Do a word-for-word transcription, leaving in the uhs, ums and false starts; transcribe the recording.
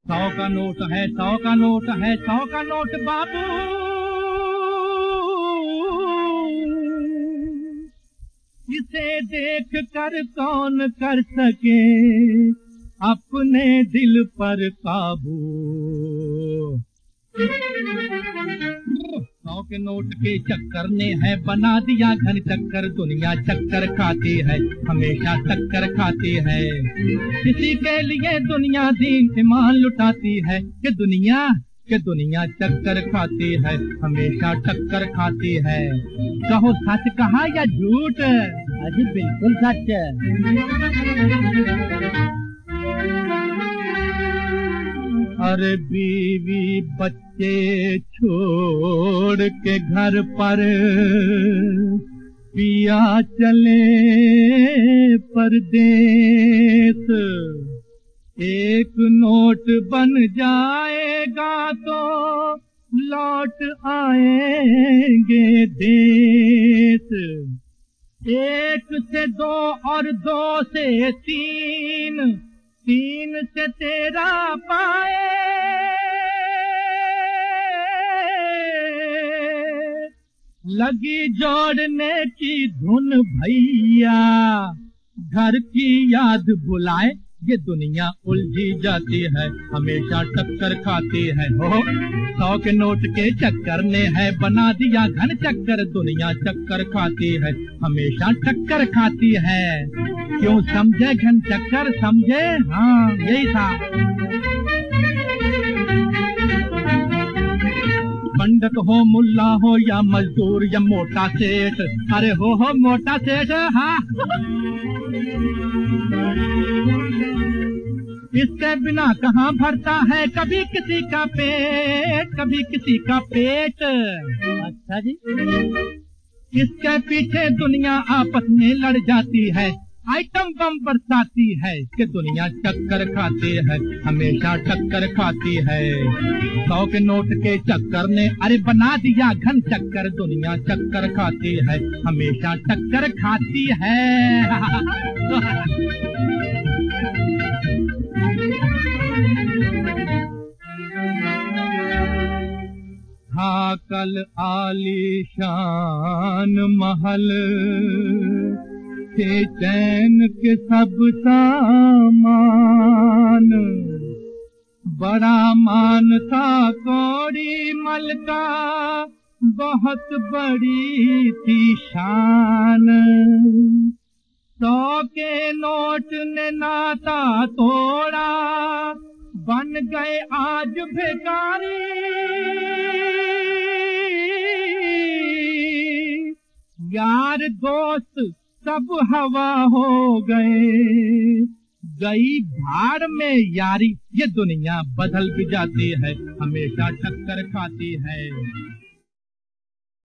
सौ का नोट है, सौ का नोट है, सौ का नोट बाबू, इसे देख कर कौन कर सके अपने दिल पर काबू। सौ के नोट के चक्कर ने है बना दिया घन चक्कर, दुनिया चक्कर खाती है, हमेशा टक्कर खाती है। किसी के लिए दुनिया दीन ईमान लुटाती है कि दुनिया कि दुनिया चक्कर खाती है, हमेशा टक्कर खाती है। कहो सच कहा या झूठ? अजी बिल्कुल सच है। अरे बीवी बच्चे छोड़ के घर पर पिया चले परदेस, एक नोट बन जाएगा तो लौट आएंगे देश। एक से दो और दो से तीन, तीन से तेरा पाए, लगी जोड़ने की धुन भैया, घर की याद बुलाए, ये दुनिया उलझी जाती है, हमेशा टक्कर खाती है। हो सौ के नोट के चक्कर ने है बना दिया घन चक्कर, दुनिया चक्कर खाती है, हमेशा टक्कर खाती है। क्यों समझे घन चक्कर? समझे? हाँ यही था। पंडित हो मुल्ला हो या मजदूर या मोटा सेठ, अरे हो हो मोटा सेठ, हाँ इसके बिना कहाँ भरता है कभी किसी का पेट, कभी किसी का पेट। अच्छा जी। इसके पीछे दुनिया आपस में लड़ जाती है, आइटम बम बरसाती है कि दुनिया चक्कर खाती है, हमेशा टक्कर खाती है। सौ के नोट के चक्कर ने अरे बना दिया घन चक्कर, दुनिया चक्कर खाती है, हमेशा टक्कर खाती है। हाँ कल आलीशान महल के चैन के सब सामान, बड़ा मान था कौड़ी मल का, बहुत बड़ी थी शान। सौ के नोट ने नाता तोड़ा, बन गए आज भिखारी। यार दोस्त सब हवा हो गए, गई भाड़ में यारी, ये दुनिया बदल भी जाती है, हमेशा टक्कर खाती है।